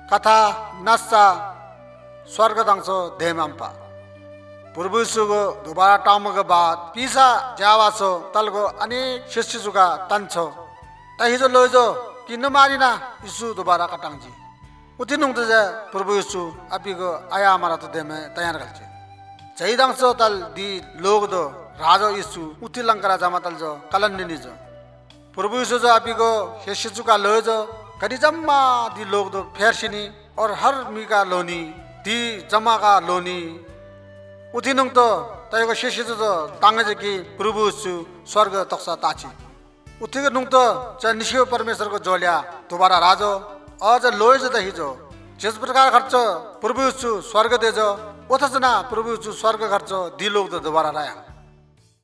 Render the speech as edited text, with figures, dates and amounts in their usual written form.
कथा नस्सा स्वर्ग दंगसो देमांपा प्रभु यीशु को दोबारा टाउम के बाद पीसा जावासो तल को अनेक शिष्य जुगा तंचो तही जो लोजो कि न मारिना यीशु दोबारा कटांग जी उति नुंग जे प्रभु यीशु अभी को आया हमारा तो दे में तैयार कर जे जई दंगसो तल दी लोग दो राजो यीशु उति लंकरा जमा तल जो कलन निनी जो प्रभु यीशु जो अभी को शिष्य जुगा लोजो कदी जम्मा दी लोग दो फेरसिनी और हर मी का लोनी दी जमा का लोनी उति नुंग तो तय को शिष्य जो तांगे जे की प्रभु यीशु स्वर्ग तक्सा ताची उति के नुंग तो च निशिव परमेश्वर को जोलिया दोबारा राजो आज लोय जो दही जो जिस प्रकार खर्चो प्रभु यीशु स्वर्ग दे जो उतसना प्रभु यीशु स्वर्ग खर्चो दी लोग तो दोबारा राया